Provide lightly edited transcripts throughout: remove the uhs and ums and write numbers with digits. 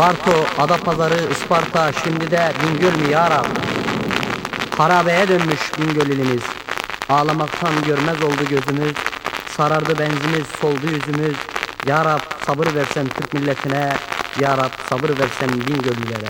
Varto, Adapazarı, Isparta, şimdi de Bingöl mü yarab? Harabeye dönmüş Bingöl ilimiz. Ağlamaktan görmez oldu gözümüz. Sarardı benzimiz, soldu yüzümüz. Yarab sabır versen Türk milletine. Yarab sabır versen Bingöllülere.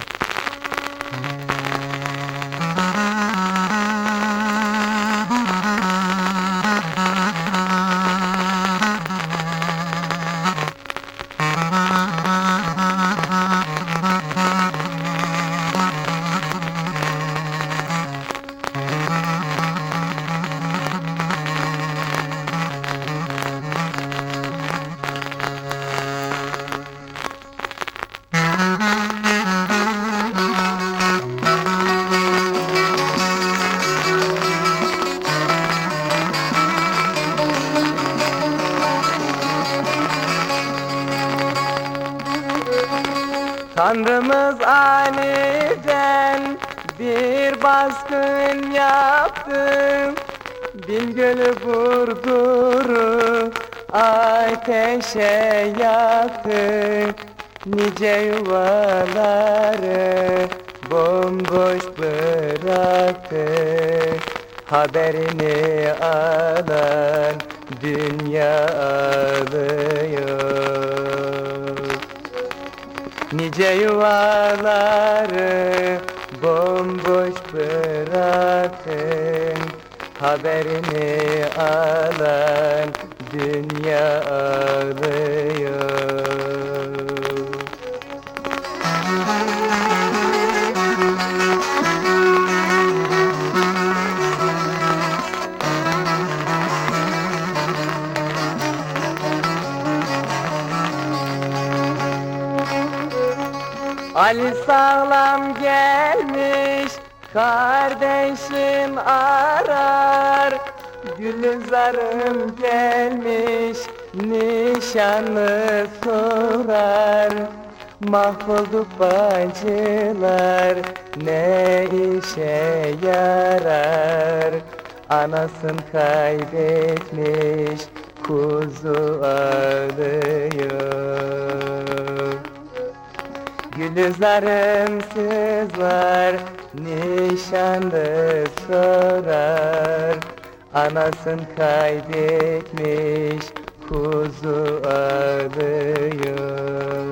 Tanrımız aniden bir baskın yaptı, Bingöl'ü Burdur'u ateşe yaktı. Nice yuvaları bomboş bıraktı, haberini alan dünya ağlıyor. Nice yuvaları bomboş bıraktın, haberini alan dünya ağlıyor. Ali sağlam gelmiş, kardeşim arar. Gülizarım gelmiş, nişanlı sorar. Mahvolduk bacılar, ne işe yarar? Anasını kaybetmiş, kuzu ağlıyor. Gülizarım sızlar, nişanlı sorar. Anasını kaybetmiş, kuzu ağlıyor.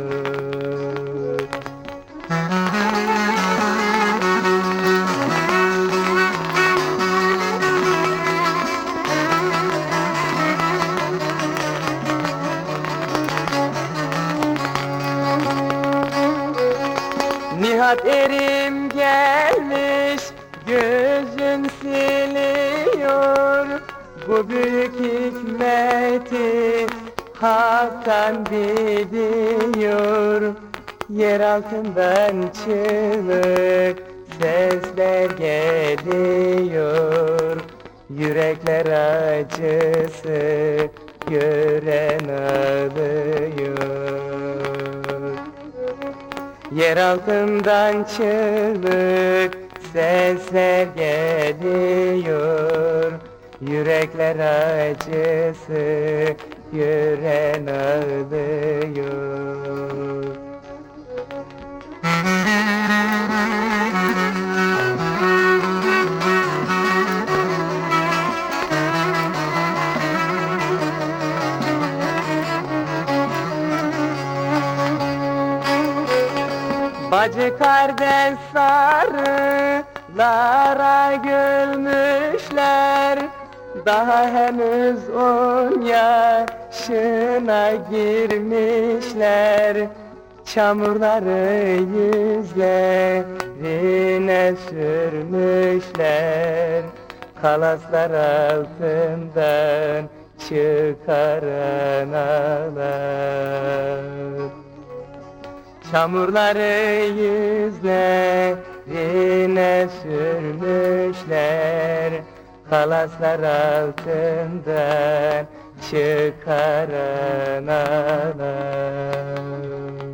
Nihat erim gelmiş, gözün siliyor. Bu büyük hikmeti haktan biliyor. Yer altından çığlık sesler geliyor. Yürekler acısı gören ağlıyor. Yer altından çığlık sesler geliyor. Yürekler acısı gören ağlıyor. Bacı kardeş sarılara gülmüşler. Daha henüz 10 yaşına girmişler. Çamurları yüzlerine sürmüşler. Kalaslar altından çıkaran ağlar. Çamurları yüzlerine sürmüşler. Kalaslar altından çıkaran ağlar.